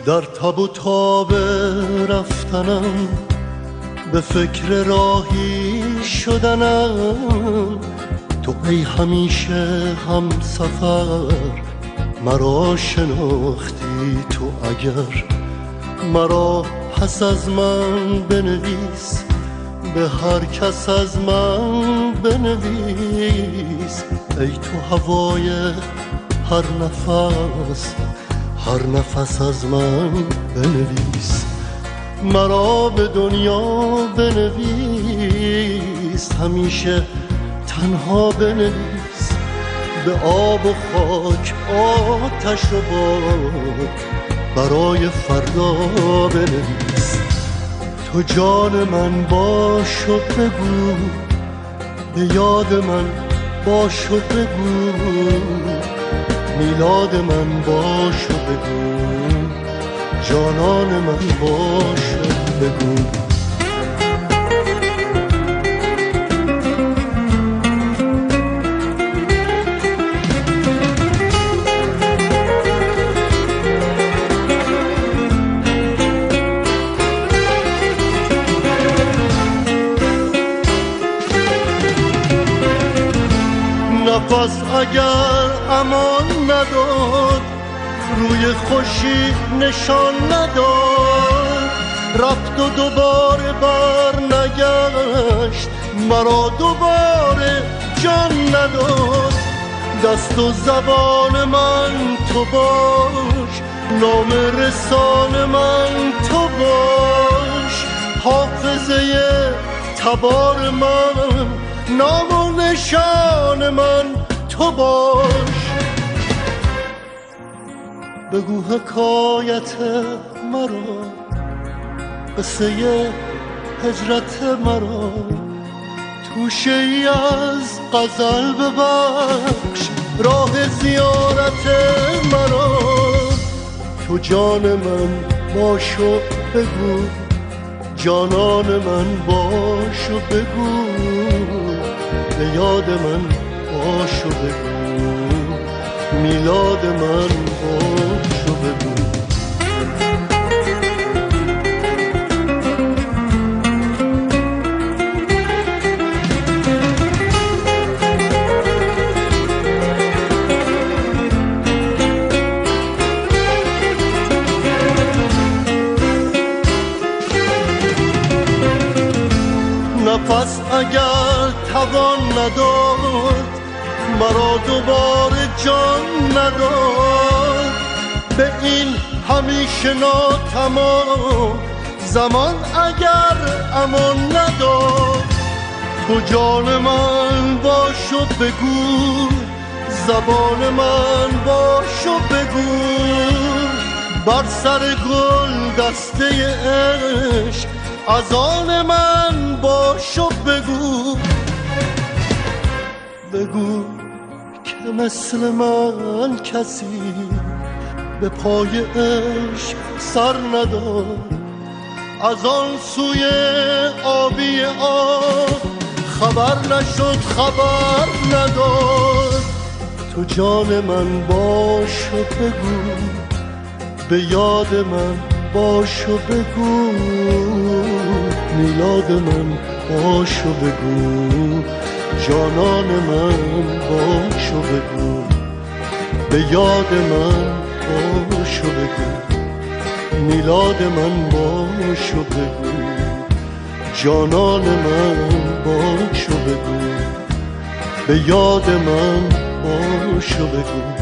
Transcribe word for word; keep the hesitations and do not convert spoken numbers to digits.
در تب و تاب رفتنم، به فکر راهی شدنم. تو ای همیشه هم سفر مرا شناختی، تو اگر مرا پس از من بنویس، به هر کس از من بنویس. ای تو هوای هر نفس، هر نفس از من بنویس. مرا به دنیا بنویس، همیشه تنها بنویس. به آب و خاک، آتش و باد، برای فردا بنویس. تو جان من باش و بگو، به یاد من باش و بگو. میلاد من باش و بگو، جانان من باش و بگو. نفس اگر امان نداد، روی خوشی نشان نداد، رفت و دوباره بر نگشت، مرا دوباره جان نداد. دست و زبان من تو باش، نام رسان من تو باش. حافظه تبار من، نام و نشان من تو باش. بگو حکایت مرا، قصه هجرت مرا، توشه ای از غزل ببخش، راه زیارت مرا. تو جان من باش و بگو، جانان من باش و بگو. به یاد من باش و بگو، میلاد من باش و بگو. نفس اگر توان نداد، مرا دوباره جان نداد. به این همیشه ناتمام زمان اگر امان نداد. تو جان من باش و بگو، زبان من باش و بگو. بر سر گل دسته عشق، از آن من باش و بگو. بگو که مثل من کسی به پای عشق سر نداد. از آن سوی آبی آب خبر نشد، خبر نداد. تو جان من باش و بگو، به یاد من باش و بگو. میلاد من باش و بگو، جانان من باش و بگو. به یاد من باش و بگو، میلاد من باش و بگو. جانان من باش و بگو، به یاد من باش و بگو.